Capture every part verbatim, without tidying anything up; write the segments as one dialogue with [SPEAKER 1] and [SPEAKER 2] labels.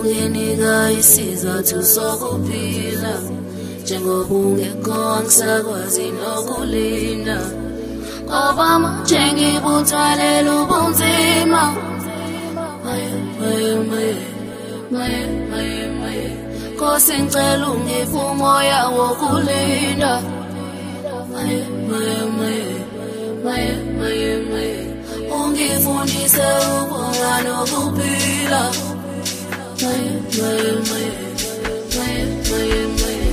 [SPEAKER 1] unginika isizathu sokuphila njengoba ungekho angisakwazi nokulinda ngoba manje ngibuthwalela ubunzima maye maye maye maye maye maye Nkosi ngicela ungiphe umoya wokulinda maye maye maye maye maye maye ungifundise ukubonga nokuphila maye maye maye maye maye maye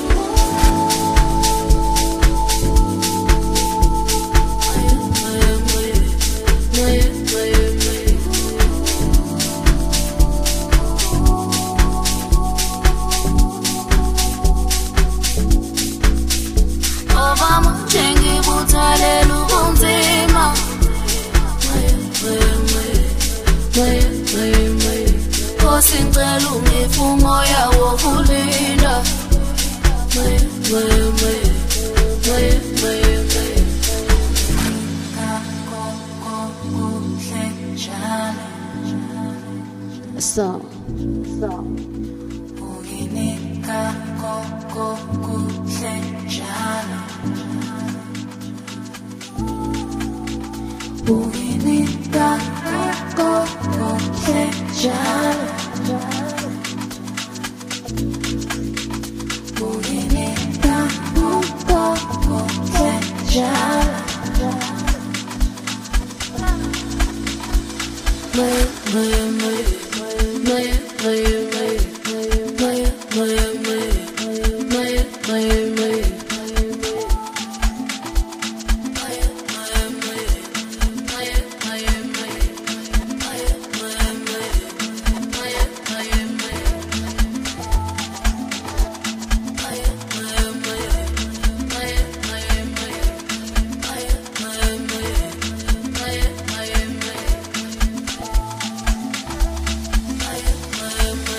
[SPEAKER 1] Nkosi ngicela ungiphe umoya wokulinda maye maye maye maye maye maye So, so Uginika koko kuhle njalo Uginika koko kuhle njalo Uginika koko kuhle njalo Maye maye maye Maye, maye, maye, maye, maye, maye, maye, maye, maye. I'm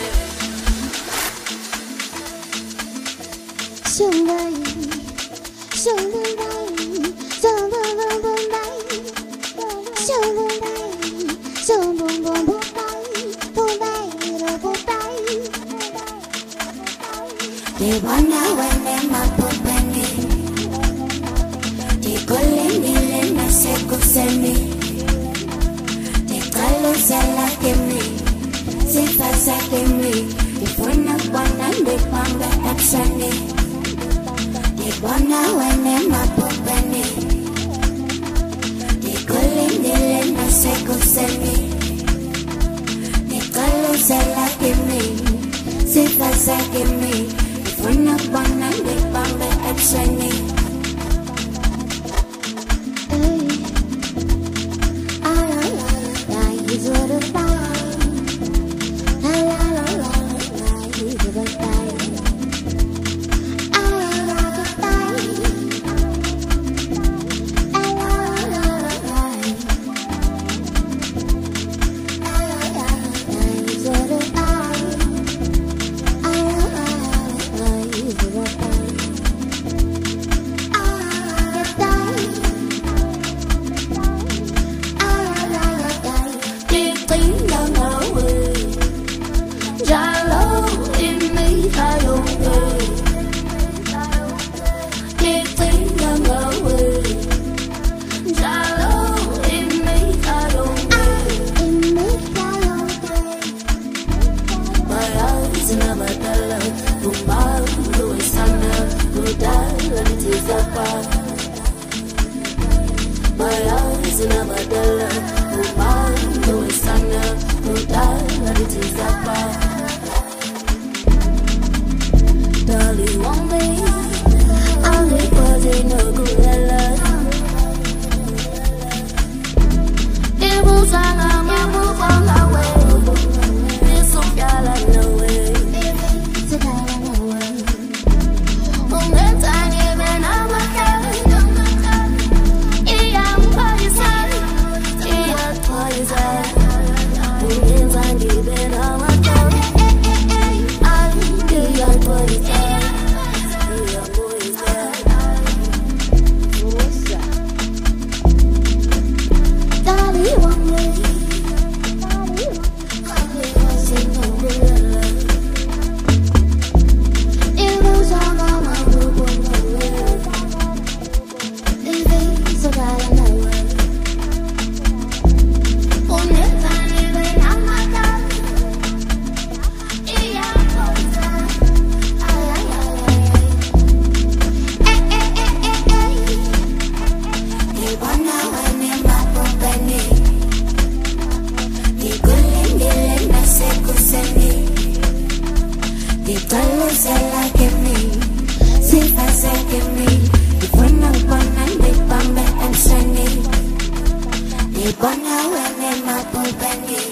[SPEAKER 2] se la que me, si fa se que me, y fue no pone de pambe en seni, y pone wene ma por venir,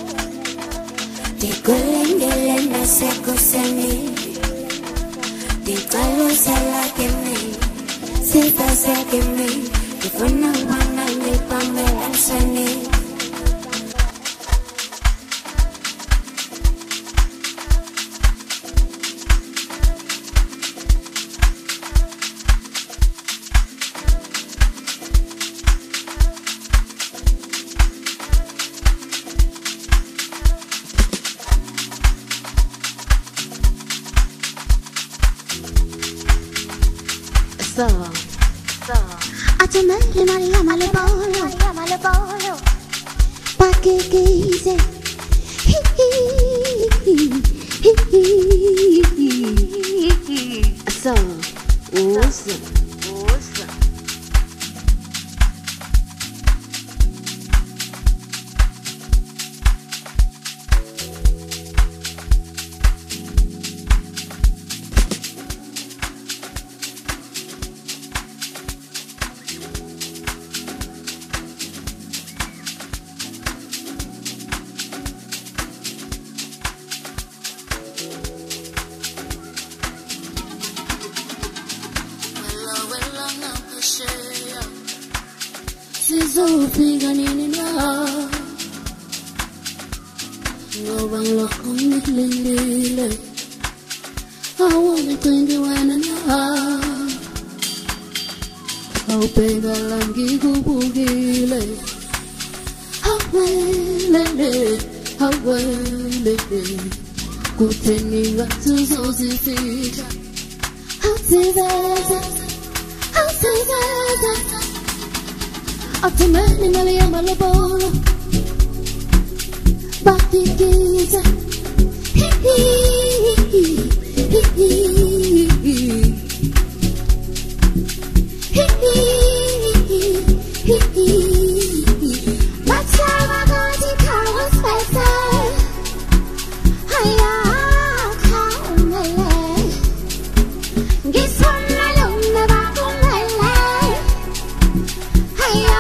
[SPEAKER 2] di gulen gulen na se kuseni, di calo se la que me, si fa se que me, y fue no pone de pambe en seni.
[SPEAKER 1] So, so, a tu madre María Malebolo, María Malebolo, pa que quise, hi hi hi hi. So, awesome, awesome. Sizopiga nini na ngobang lokong niklilile awang itengi wana na au pega langi kubugile hawelele hawelele kuteni watu zozifika hativeza hativeza Atumani Maria Malebolo, Bati Giza, hi hi hi hi hi hi. Matama gadi kawa spesa, haya kaumele, gisona lumna bakumele, haya.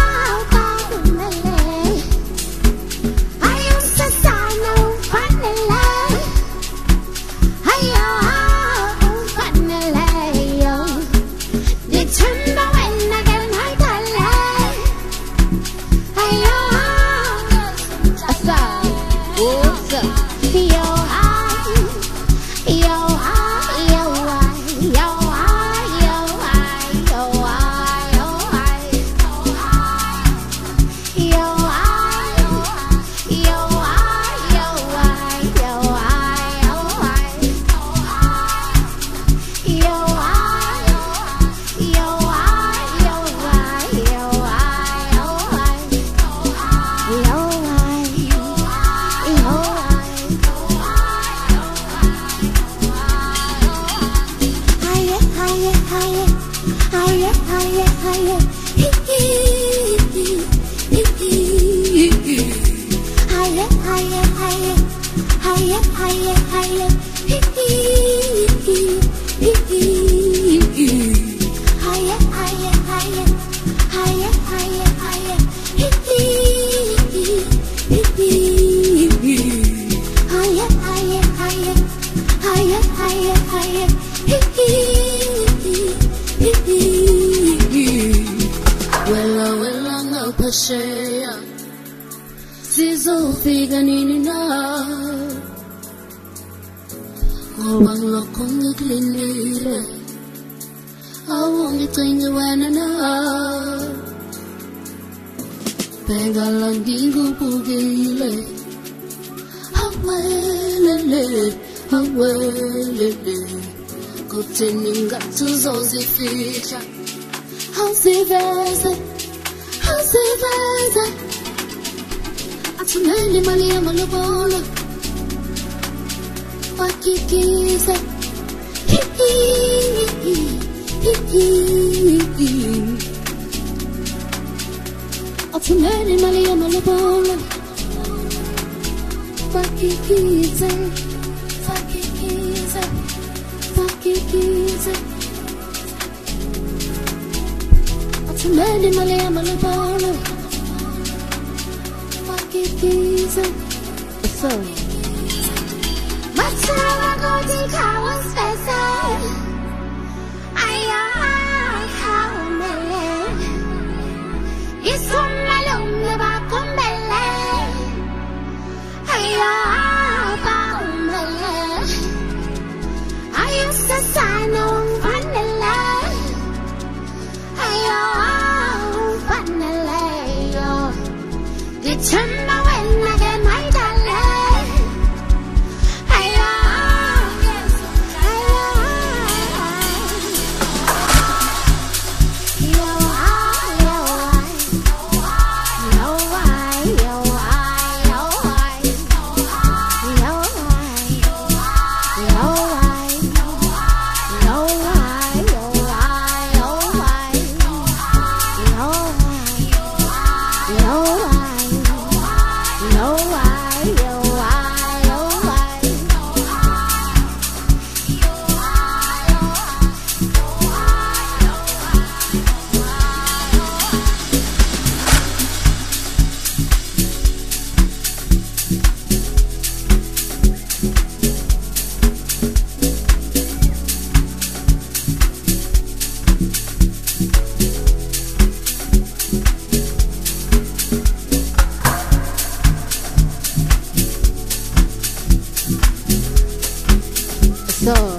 [SPEAKER 1] Sizopiga nini na ngobang lokong niklilile awang itengi wana na pega langi kubugile hawelele hawelele kuteni ngatu zozifika hawsiveze hawsiveze Atumani Maria Malebolo, Wakikisa, hi hi hi hi. Atumani Maria Malebolo, Wakikisa, Wakikisa. Kikiza Atumeni mali ya malabalo Kikiza So Matsawa godi kawa spesa Aya kawa mele Isumma lumna bakumbele Aya kawa mele Ayo sasanong vanilla Ayo vanilla yo Determine when I get my darling Ayo Ayo Yo I Yo I Yo I Yo I Yo I Yo I Yo I So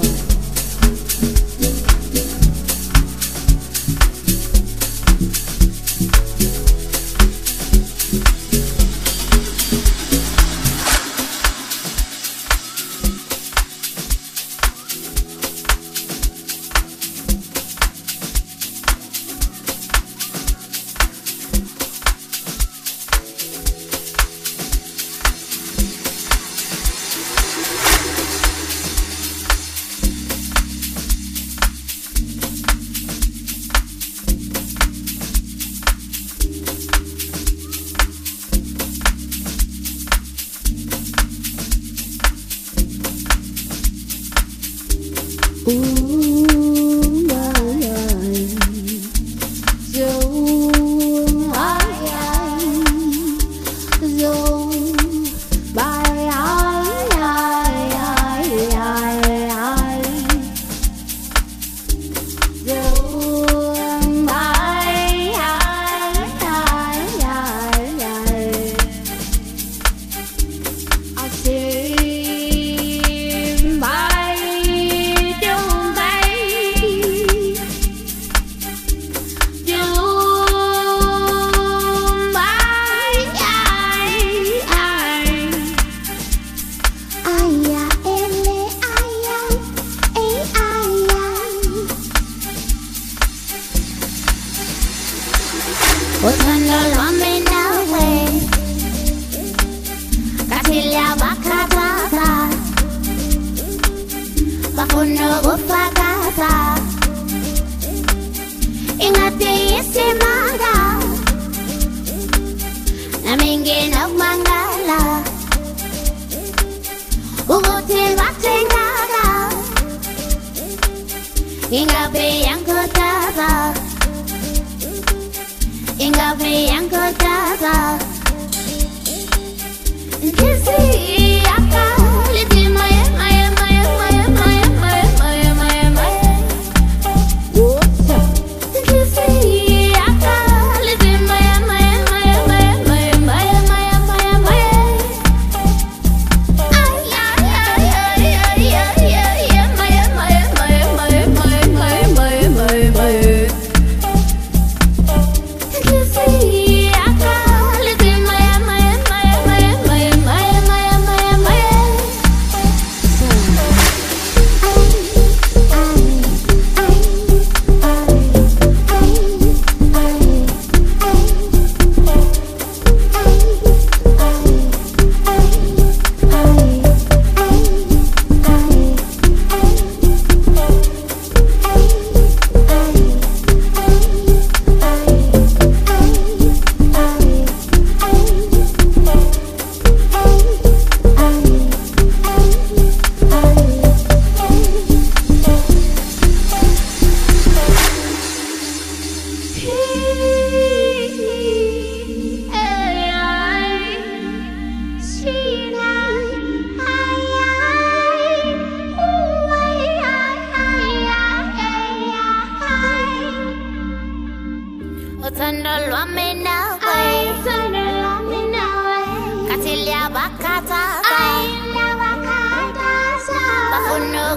[SPEAKER 2] I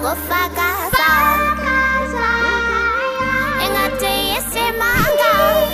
[SPEAKER 2] bofakaza engathi isimanga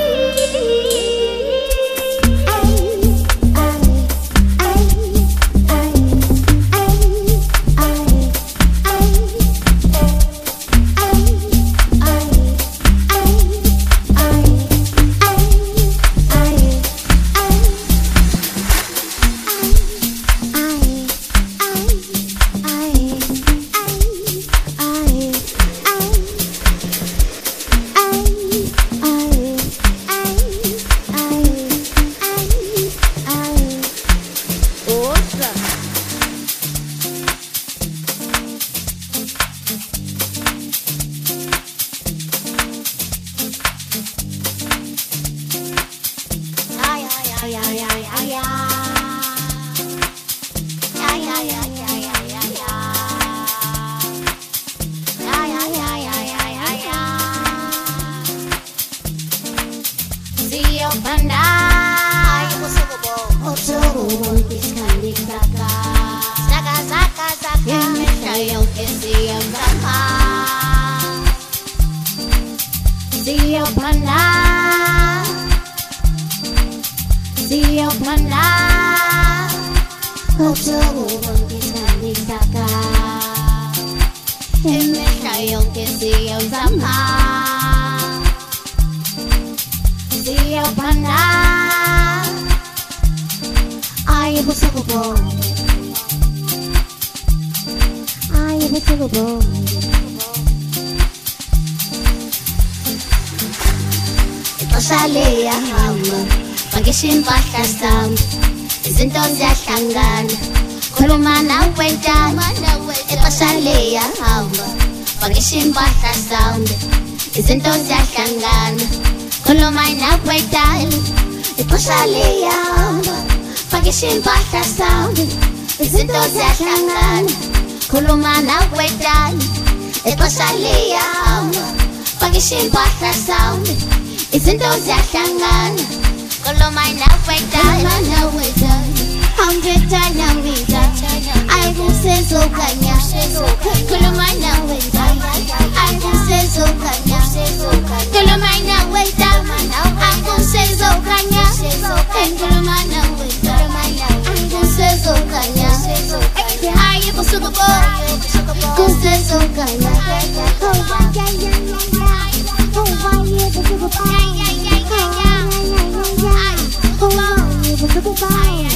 [SPEAKER 2] izinto ziyahlangana khuluma nawe ntama ixesha liyahamba pakisha impahla sound izinto ziyahlangana khuluma nawe ntama ixesha liyahamba pakisha impahla sound izinto ziyahlangana khuluma nawe ntama ixesha liyahamba pakisha impahla sound izinto ziyahlangana Koloma na weta, na weta. Hundred na weta. I will say so kanya. Koloma na weta. I will say so kanya. Koloma na weta. I will say so kanya. Koloma na weta. I will say so kanya. I will so go. Go say so kanya. Oh yeah yeah yeah yeah. Oh why you go go go. Yeah yeah yeah yeah. Oh, you were so goodbye.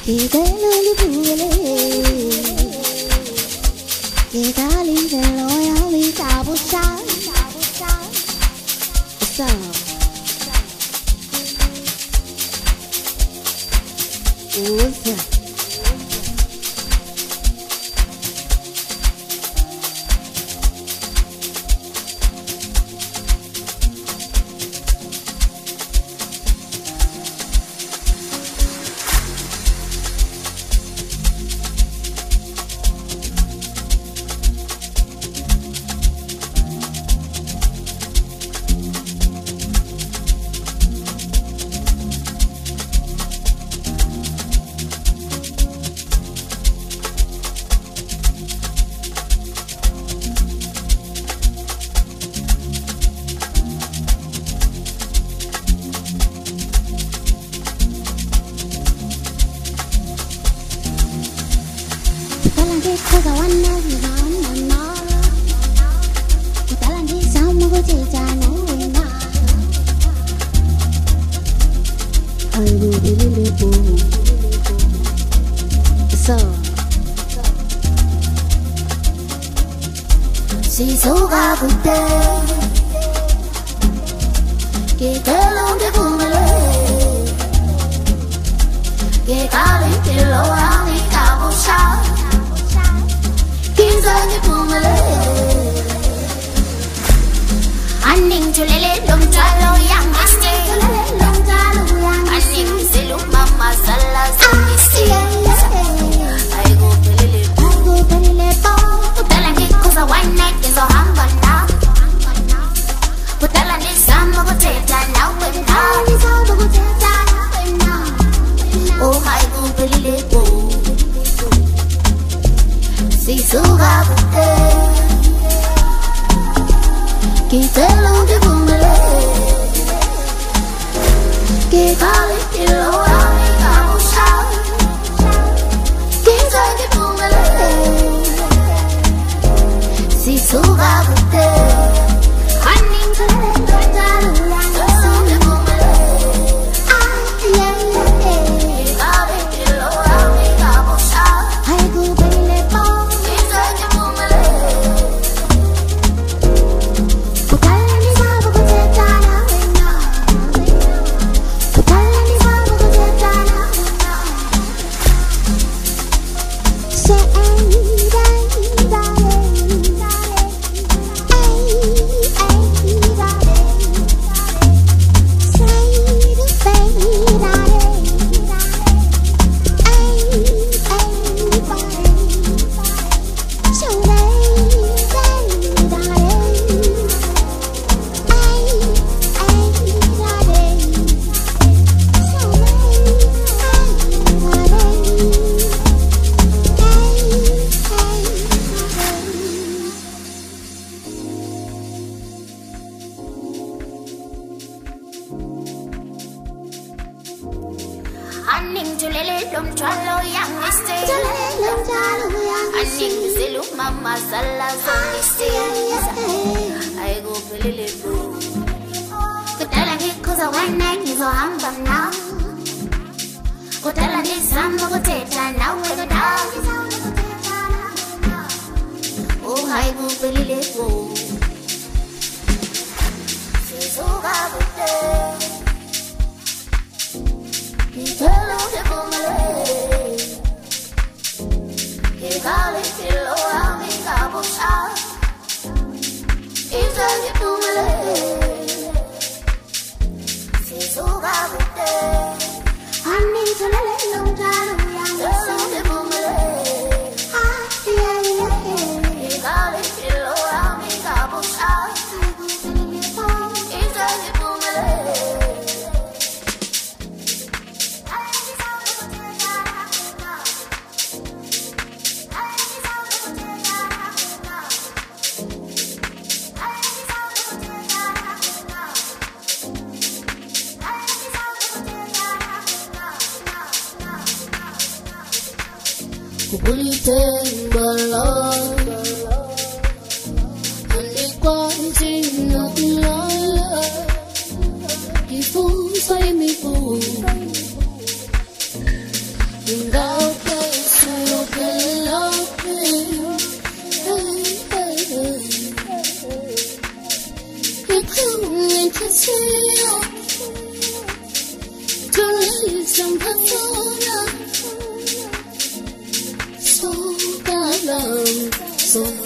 [SPEAKER 1] Hingga So